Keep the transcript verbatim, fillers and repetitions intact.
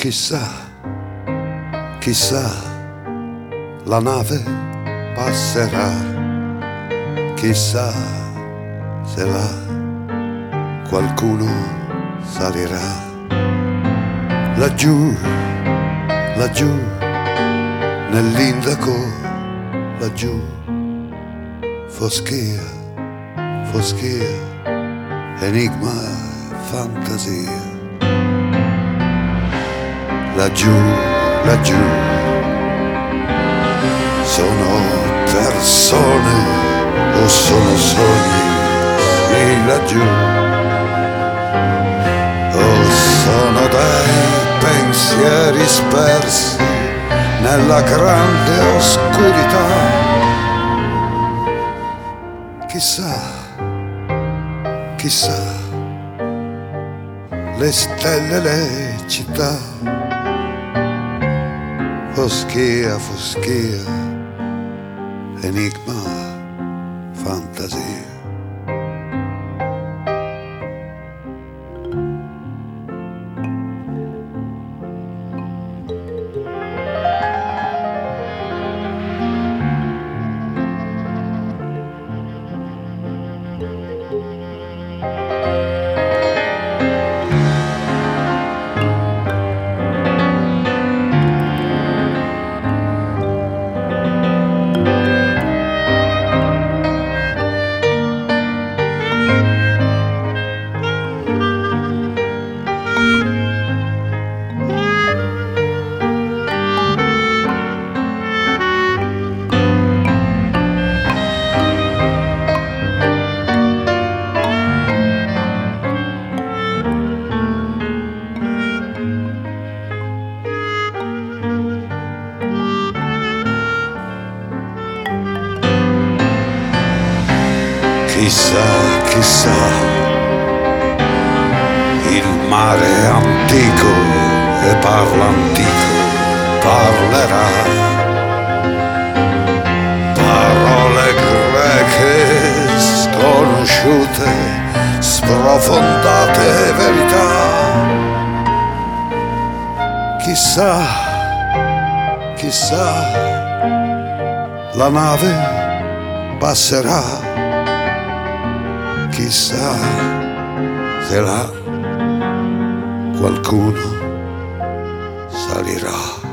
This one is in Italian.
Chissà, chissà, la nave passerà, chissà se là qualcuno salirà. Laggiù, laggiù, nell'indaco, laggiù, foschia, foschia, enigma, fantasia. Laggiù, laggiù, sono persone o sono sogni lì laggiù, o sono dei pensieri spersi nella grande oscurità. Chissà, chissà, le stelle, le città. Foschia, foschia, enigma, fantasia. Chissà, chissà, il mare antico e parla antico, parlerà. Parole greche sconosciute, sprofondate verità. Chissà, chissà, la nave passerà. Chissà se là qualcuno salirà.